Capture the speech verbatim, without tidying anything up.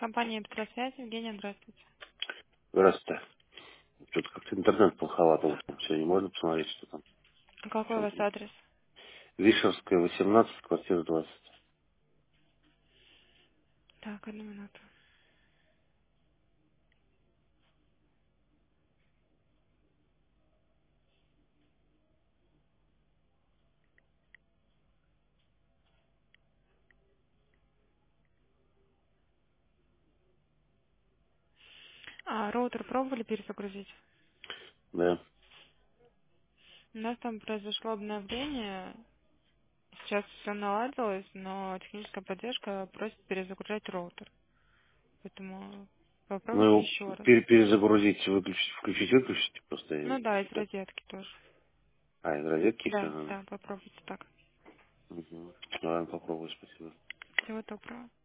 Компания «Петросвязь». Евгения, здравствуйте. Здравствуйте. Что-то как-то интернет плоховато утром. Сегодня можно посмотреть, что там, А в какой у чем вас там. адрес? Вишерская, восемнадцать, квартира двадцать. Так, одну минуту. А, роутер пробовали перезагрузить? Да. У нас там произошло обновление. Сейчас все наладилось, но техническая поддержка просит перезагружать роутер. Поэтому Ну, попробуйте его еще раз. пере- перезагрузить, выключить, включить, выключить. Просто я Ну да, из что-то... розетки тоже. А, из розетки все Да, надо. да, попробуйте так. Угу. Ладно, попробую, спасибо. Всего доброго.